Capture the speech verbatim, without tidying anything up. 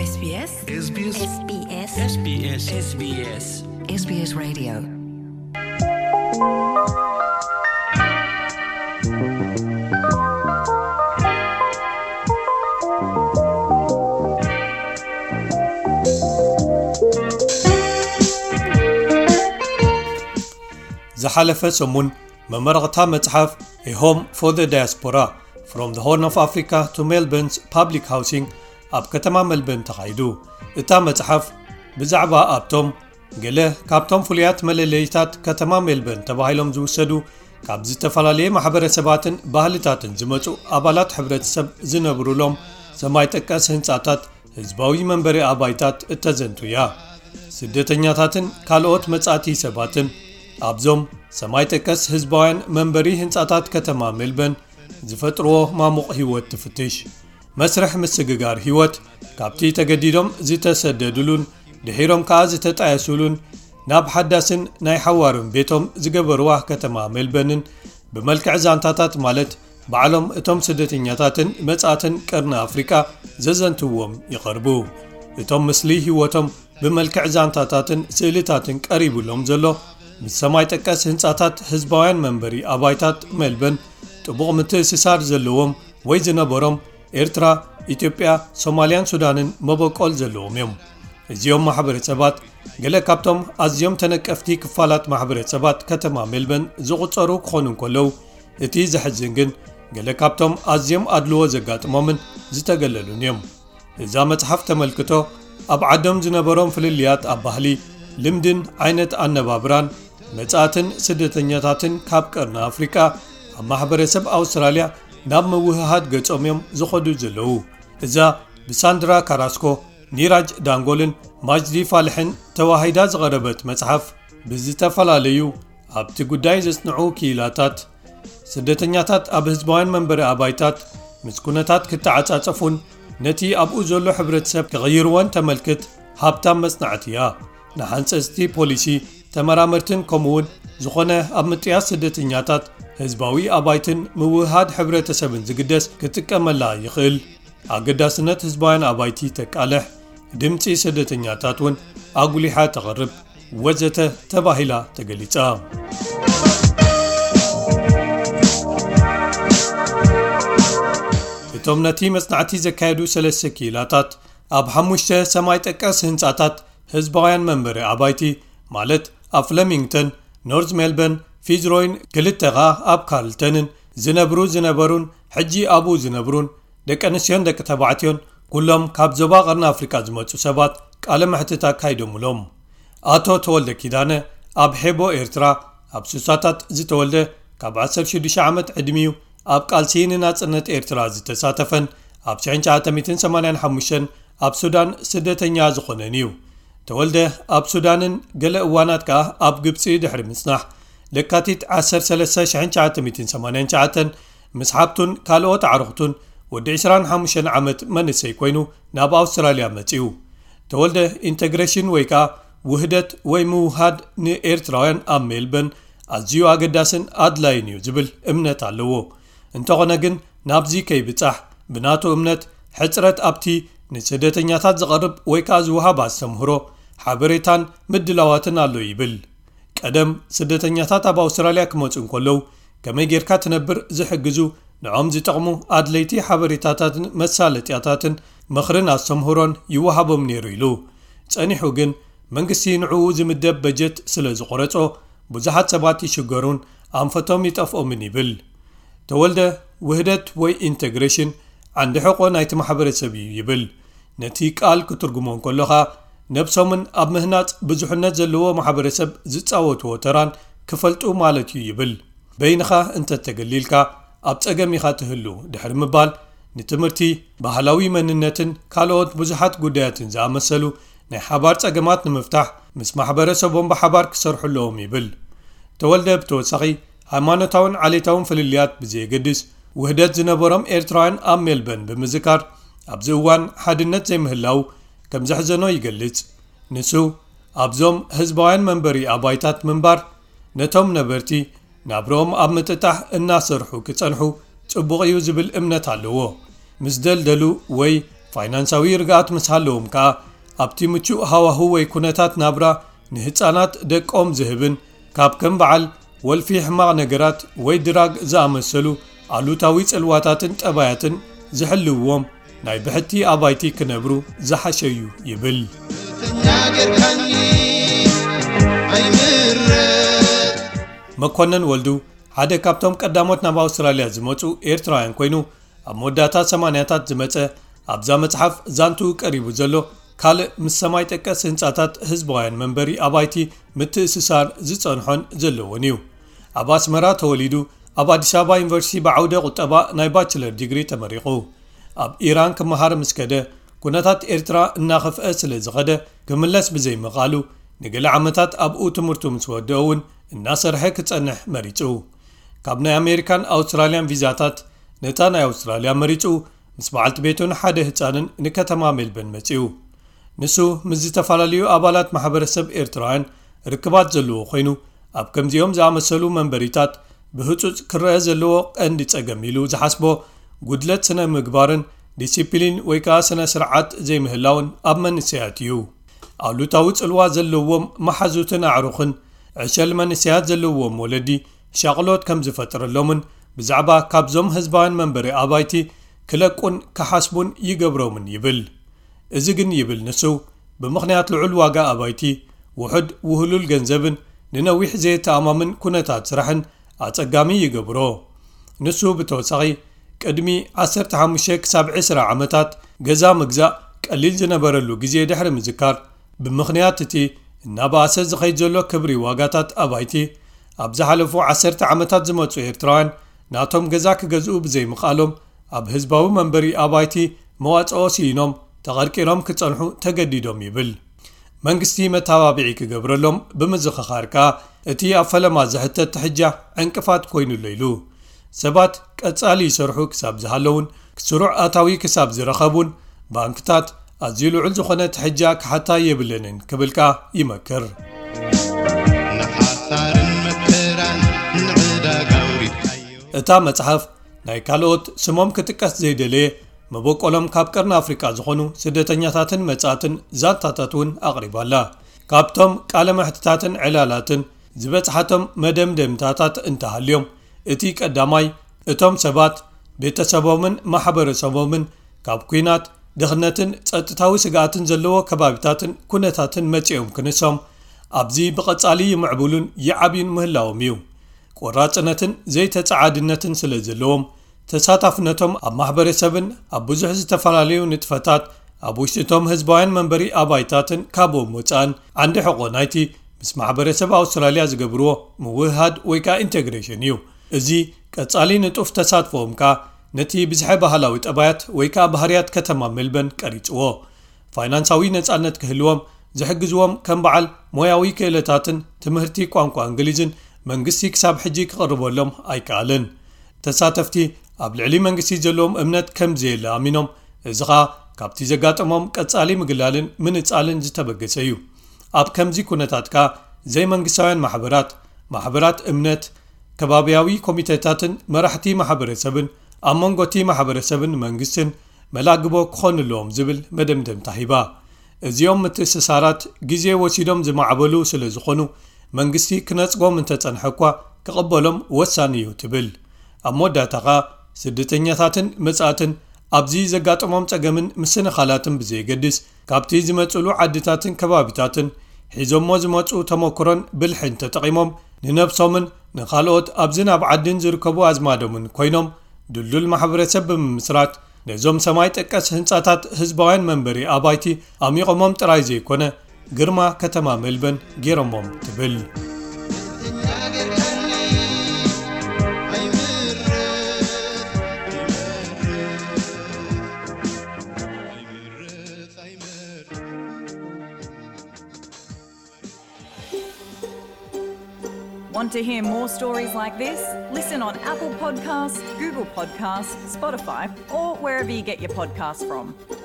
S B S S B S S B S S B S S B S S B S Radio زحلفة سمون ممرغتا متحف A Home for the Diaspora From the Horn of Africa to Melbourne's Public Housing ኣብ ከተማ መልበን ተኻይዱ እታ መጽሓፍ ብዛዕባ ኣብቶም ገለ ካብቶም ፍሉያት መለለይታት ከተማ ሜልበርን ተባሂሎም ዝውሰዱ ካብ ዝተፈላለየ ማሕበረሰባትን ባህልታትን ዝመጹ ኣባላት ሕብረተሰብ ዝነብሩሎም ሰማይ ጠቀስ ህንጻታት ህዝባዊ መንበሪ ኣባይታት እተዘንቱ እያ ስደተኛታትን ካልኦት መጻእቲ ሰባትን ኣብዞም ሰማይ ጠቀስ ህዝባውያን መንበሪ ህንጻታት ከተማ ሜልበርን ዝፈጥርዎ ማሙቕ ህይወት ትፍትሽ መስርሕ ምስግጋር ህይወት ካብቲ ተገዲዶም ዝተሰደዱሉን ድሒሮም ከዓ ዝተጣየሱሉን ናብ ሓዳስን ናይ ሓዋርን ቤቶም ዝገበርዋ ከተማ ሜልበርን ብመልክዕ ዛንታታት ማለት ባዕሎም እቶም ስደተኛታትን መጻእትን ቀርኒ ኣፍሪካ ዘዘንትዎም ይቐርቡ እቶም ምስሊ ህይወቶም ብመልክዕ ዛንታታትን ስእልታትን ቀሪቡሎም ዘሎ ምስ ሰማይ ጠቀስ ህንጻታት ህዝባውያን መንበሪ ኣባይታት ሜልበርን ጥቡቕ ምትእስሳር ዘለዎም ወይ ዝነበሮም ኤርትራ፣ ኢትዮጵያ፣ ሶማልያን ሱዳንን መበቆል ዘለዎም እዮም እዚኦም ማሕበረሰባት ገለ ካብቶም ኣዝዮም ተነቀፍቲ ክፋላት ማሕበረሰባት ከተማ ሜልበርን ዝቑጸሩ ክኾኑ እንከለው እቲ ዘሕዝን ግን ገለ ካብቶም ኣዝዮም ኣድልዎ ዘጋጥሞምን ዝተገለሉን እዮም እዛ መጽሓፍ ተመልክቶ ኣብ ዓዶም ዝነበሮም ፍልልያት ኣብ ባህሊ ልምድን ዓይነት ኣነባብራን መጻእትን ስደተኛታትን ካብ ቀርኒ ኣፍሪካ ኣብ ማሕበረሰብ ኣውስትራልያ ናብ ምውህሃድ ገጾም እዮም ዝኸዱ ዘለዉ እዛ ብሳንድራ ካራስኮ ኒራጅ ዳንጎልን ማጅዲ ፋልሕን ተዋሂዳ ዝቐረበት መጽሓፍ ብዝተፈላለዩ ኣብቲ ጉዳይ ዘጽንዑ ኪላታት ስደተኛታት ኣብ ህዝባውያን መንበሪ ኣባይታት ምስ ኩነታት ክተዓጻጸፉን ነቲ ኣብኡ ዘሎ ሕብረተሰብ ክቕይርዎን ተመልክት ሃብታም መጽናዕቲ እያ ንሓንጸጽቲ ፖሊሲ ተመራመርትን ከምኡውን ዝኾነ ኣብ ምጥያስ ስደተኛታት ህዝባዊ ኣባይትን ምውህሃድ ሕብረተሰብን ዝግደስ ክጥቀመላ ይኽእል ኣገዳስነት ህዝባውያን ኣባይቲ ተቃልሕ ድምፂ ስደተኛታት እውን ኣጉሊሓ ተቐርብ ወዘተ ተባሂላ ተገሊጻ እቶም ነቲ መጽናዕቲ ዘካየዱ ሰለስተ ኪላታት ኣብ ሓሙሽተ ሰማይ ጠቀስ ህንጻታት ህዝባውያን መንበሪ ኣባይቲ ማለት ኣብ ፍለሚንግተን ኖርዝ ሜልበርን ፊዝሮይን ክልተኻ ኣብ ካርልተንን ዝነብሩ ዝነበሩን ሕጂ ኣብኡ ዝነብሩን ደቂ ኣንስትዮን ደቂ ተባዕትዮን ኩሎም ካብ ዞባ ቀርኒ ኣፍሪካ ዝመጹ ሰባት ቃለ መሕትት ኣካይዶሙሎም ኣቶ ተወልደ ኪዳነ ኣብ ሄቦ ኤርትራ ኣብ ሱሳታት ዝተወልደ ካብ ዓሰርተ ሽዱሽተ ዓመት ዕድሚኡ ኣብ ቃልሲ ንናጽነት ኤርትራ ዝተሳተፈን ኣብ ሽሕን ትሽዓተ ሰማንያን ሓሙሽተ ኣብ ሱዳን ስደተኛ ዝኾነን እዩ ተወልደ ኣብ ሱዳንን ገለ እዋናት ከዓ ኣብ ግብፂ ድሕሪ ምጽናሕ ለካቲት ዓሰርተ ሰለስተ ሽሕን ትሽዓተ ሰማንያን ትሽዓተ ምስ ሓብቱን ካልኦት ኣዕርኽቱን ወዲ ዒስራን ሓሙሽተ ዓመት መንእሰይ ኮይኑ ናብ ኣውስትራልያ መጺኡ ተወልደ ኢንተግሬሽን ወይ ከዓ ውህደት ወይ ምውሃድ ንኤርትራውያን ኣብ ሜልበርን ኣዝዩ ኣገዳስን ኣድላይን እዩ ዝብል እምነት ኣለዎ እንተኾነ ግን ናብዚ ከይብጻሕ ብናቱ እምነት ሕፅረት ኣብቲ ንስደተኛታት ዝቐርብ ወይ ከዓ ዝውሃብ ኣስተምህሮ ሓበሬታን ምድላዋትን ኣሎ ይብል ቀደም ስደተኛታት ኣብ ኣውስትራልያ ክመጹ እንከለው ከመይ ጌርካ ትነብር ዝሕግዙ ንዖም ዝጠቕሙ ኣድለይቲ ሓበሬታታትን መሳለጥያታትን ምኽርን ኣስተምህሮን ይወሃቦም ነይሩ ኢሉ ጸኒሑ ግን መንግስቲ ንዕኡ ዝምደብ በጀት ስለ ዝቆረጾ ብዙሓት ሰባት ይሽገሩን ኣንፈቶም ይጠፍኦምን ይብል ተወልደ ውህደት ወይ ኢንተግሬሽን ዓንዲ ሕቆ ናይቲ ማሕበረሰብ እዩ ይብል ነቲ ቃል ክትርጉሞ እንከለኻ ነብሶምን ኣብ ምህናጽ ብዙሕነት ዘለዎ ማሕበረሰብ ዝጻወትዎ ተራን ክፈልጡ ማለት እዩ ይብል በይንኻ እንተተገሊልካ ኣብ ጸገም ኢኻ ትህሉ ድሕሪ ምባል ንትምህርቲ ባህላዊ መንነትን ካልኦት ብዙሓት ጉዳያትን ዝኣመሰሉ ናይ ሓባር ጸገማት ንምፍታሕ ምስ ማሕበረሰቦም ብሓባር ክሰርሑ ኣለዎም ይብል ተወልደ ብተወሳኺ ሃይማኖታውን ዓሌታውን ፍልልያት ብዘየገድስ ውህደት ዝነበሮም ኤርትራውያን ኣብ ሜልበርን ብምዝካር ኣብዚ እዋን ሓድነት ዘይምህላው ከም ዘሕዘኖ ይገልጽ ንሱ ኣብዞም ህዝባውያን መንበሪ ኣባይታት ምንባር ነቶም ነበርቲ ናብሮም ኣብ ምጥጣሕ እናሰርሑ ክጸንሑ ጽቡቕ እዩ ዝብል እምነት ኣለዎ ምስ ደልደሉ ወይ ፋይናንሳዊ ርግኣት ምስ ሃለዎም ከዓ ኣብቲ ምቹእ ሃዋህው ወይ ኩነታት ናብራ ንህፃናት ደቆም ዝህብን ካብ ከም በዓል ወልፊ ሕማቕ ነገራት ወይ ድራግ ዝኣመሰሉ ኣሉታዊ ጽልዋታትን ጠባያትን ዝሕልውዎም ናይ ብሕቲ ኣባይቲ ክነብሩ ዝሓሸዩ ይብል መኮነን ወልዱ ሓደ ካብቶም ቀዳሞት ናብ ኣውስትራልያ ዝመጹ ኤርትራውያን ኮይኑ ኣብ መወዳእታት ሰማንያታት ዝመጸ ኣብዛ መጽሓፍ ዛንቱ ቀሪቡ ዘሎ ካልእ ምስ ሰማይ ጠቀስ ህንጻታት ህዝባውያን መንበሪ ኣባይቲ ምትእስሳር ዝጸንሖን ዘለዎን እዩ ኣብ ኣስመራ ተወሊዱ ኣብ ኣዲስ ኣበባ ዩኒቨርሲቲ ብዓውደ ቁጠባ ናይ ባችለር ዲግሪ ተመሪቑ ኣብ ኢራን ክመሃር ምስ ከደ ኩነታት ኤርትራ እናኸፍአ ስለ ዝኸደ ክምለስ ብዘይምቓሉ ንገለ ዓመታት ኣብኡ ትምህርቱ ምስ ወድኡ እውን እናሰርሐ ክጸንሕ መሪጹ ካብ ናይ ኣሜሪካን ኣውስትራልያን ቪዛታት ነታ ናይ ኣውስትራልያ መሪጹ ምስ በዓልቲ ቤቱን ሓደ ህፃንን ንከተማ ሜልበርን መጺኡ ንሱ ምስ ዝተፈላለዩ ኣባላት ማሕበረሰብ ኤርትራውያን ርክባት ዘለዎ ኮይኑ ኣብ ከምዚኦም ዝኣመሰሉ መንበሪታት ብህፁፅ ክረአ ዘለዎ ቀንዲ ጸገም ኢሉ ዝሓስቦ ጉድለት ስነ ምግባርን ዲሲፕሊን ወይ ከዓ ስነ ስርዓት ዘይምህላውን ኣብ መንእሰያት እዩ ኣሉታዊ ጽልዋ ዘለዎም መሓዙትን ኣዕሩኽን ዕሸል መንእሰያት ዘለዎም ወለዲ ሻቕሎት ከም ዝፈጥረሎምን ብዛዕባ ካብዞም ህዝባውያን መንበሪ ኣባይቲ ክለቁን ክሓስቡን ይገብሮምን ይብል እዚ ግን ይብል ንሱ ብምኽንያት ልዑል ዋጋ ኣባይቲ ውሕድ ውህሉል ገንዘብን ንነዊሕ ዘይተኣማምን ኩነታት ስራሕን ኣጸጋሚ ይገብሮ ንሱ ብተወሳኺ ቅድሚ ዓሰርተ ሓሙሽተ ክሳብ ዒስራ ዓመታት ገዛ ምግዛእ ቀሊል ዝነበረሉ ግዜ ድሕሪ ምዝካር ብምኽንያት እቲ እናባእሰ ዝኸይድ ዘሎ ክብሪ ዋጋታት ኣባይቲ ኣብ ዝሓለፉ ዓሰርተ ዓመታት ዝመጹ ኤርትራውያን ናቶም ገዛ ክገዝኡ ብዘይምቓሎም ኣብ ህዝባዊ መንበሪ ኣባይቲ መዋጽኦ ሲኢኖም ተቐርቂሮም ክጸንሑ ተገዲዶም ይብል መንግስቲ መተባብዒ ክገብረሎም ብምዝኽኻርካ እቲ ኣብ ፈለማ ዝሕተት ትሕጃ ዕንቅፋት ኮይኑሎ ኢሉ ሰባት ቀጻሊ ይሰርሑ ክሳብ ዝሃለውን ክስሩዕ ኣታዊ ክሳብ ዝረኸቡን ባንክታት ኣዝዩ ልዑል ዝኾነ ትሕጃ ክሓታ የብለንን ክብልካ ይመክር እታ መጽሓፍ ናይ ካልኦት ስሞም ክጥቀስ ዘይደለየ መበቆሎም ካብ ቀርኒ ኣፍሪቃ ዝኾኑ ስደተኛታትን መጻትን ዛንታታት እውን ኣቕሪባላ ካብቶም ቃለ መሕትታትን ዕላላትን ዝበጽሓቶም መደምደምታታት እንተሃልዮም እቲ ቀዳማይ እቶም ሰባት ቤተሰቦምን ማሕበረሰቦምን ካብ ኩናት ድኽነትን ጸጥታዊ ስጋኣትን ዘለዎ ከባቢታትን ኩነታትን መጺኦም ክንሶም ኣብዚ ብቐጻሊ ይምዕብሉን ይዓብዩን ምህላዎም እዩ ቆራጽነትን ዘይተጸዓድነትን ስለ ዘለዎም ተሳታፍነቶም ኣብ ማሕበረሰብን ኣብ ብዙሕ ዝተፈላለዩ ንጥፈታት ኣብ ውሽጢቶም ህዝባውያን መንበሪ ኣባይታትን ካብኦም ወፃእን ዓንዲ ሕቖ ናይቲ ምስ ማሕበረሰብ ኣውስትራልያ ዝገብርዎ ምውህሃድ ወይ ከዓ ኢንቴግሬሽን እዩ እዚ ቀጻሊ ንጡፍ ተሳትፎም ከዓ ነቲ ብዝሐ ባህላዊ ጠባያት ወይ ከዓ ባህርያት ከተማ ሜልበርን ቀሪጽዎ ፋይናንሳዊ ነጻነት ክህልዎም ዝሕግዝዎም ከም በዓል ሞያዊ ክእለታትን ትምህርቲ ቋንቋ እንግሊዝን መንግስቲ ክሳብ ሕጂ ክቐርበሎም ኣይከኣልን ተሳተፍቲ ኣብ ልዕሊ መንግስቲ ዘለዎም እምነት ከም ዘየለ ኣሚኖም እዚ ኸኣ ካብቲ ዘጋጠሞም ቀጻሊ ምግላልን ምንጻልን ዝተበገሰ እዩ ኣብ ከምዚ ኩነታት ከዓ ዘይመንግስታውያን ማሕበራት ማሕበራት እምነት ከባብያዊ ኮሚቴታትን መራሕቲ ማሕበረሰብን ኣብ መንጎቲ ማሕበረሰብን መንግስትን መላግቦ ክኾንለዎም ዝብል መደምደምታ ሂባ እዚኦም ምትእስሳራት ግዜ ወሲዶም ዝማዕበሉ ስለ ዝኾኑ መንግስቲ ክነጽጎም እንተጸንሐ እኳ ክቕበሎም ወሳኒ እዩ ትብል ኣብ መወዳእታ ስደተኛታትን መጻእትን ኣብዚ ዘጋጠሞም ጸገምን ምስንኻላትን ብዘይገድስ ካብቲ ዝመጽሉ ዓድታትን ከባቢታትን ሒዞሞ ዝመጹ ተመክሮን ብልሕን ተጠቒሞም ንነብሶምን ንኻልኦት ኣብዚ ናብ ዓድን ዝርከቡ ኣዝማዶምን ኮይኖም ድልዱል ማሕበረሰብ ብምስራት ነዞም ሰማይ ጠቀስ ህንጻታት ህዝባውያን መንበሪ ኣባይቲ ኣሚቖሞም ጥራይ ዘይኮነ ግርማ ከተማ ሜልበርን ገይሮሞም ትብል Want to hear more stories like this? Listen on Apple Podcasts, Google Podcasts, Spotify, or wherever you get your podcasts from.